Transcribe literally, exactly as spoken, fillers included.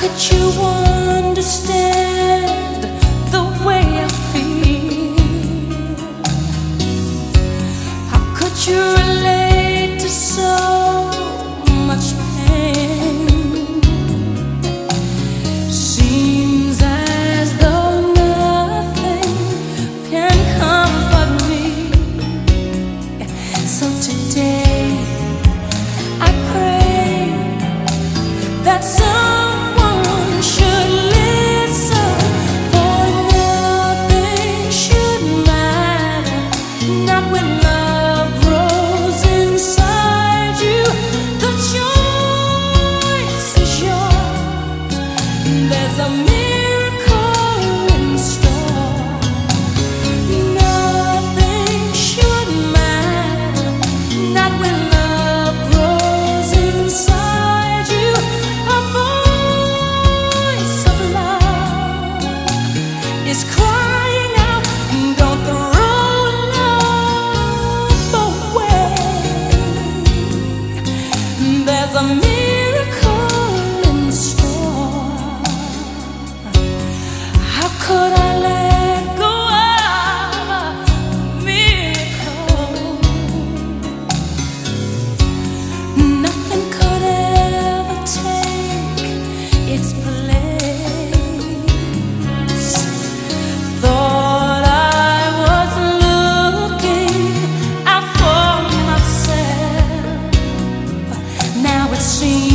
could you understand the way I feel? How could you relate to so much pain? Seems as though nothing can comfort me. So today I pray that someone should listen, for nothing should matter, not when love grows inside you. The choice is yours. There's a miracle in store. Nothing should matter, not when love grows inside you. A voice of love is crying out, don't throw love away. There's a miracle in store. How could I let go of a miracle? Nothing could ever take its place. Thought I was looking out for myself. Now it seems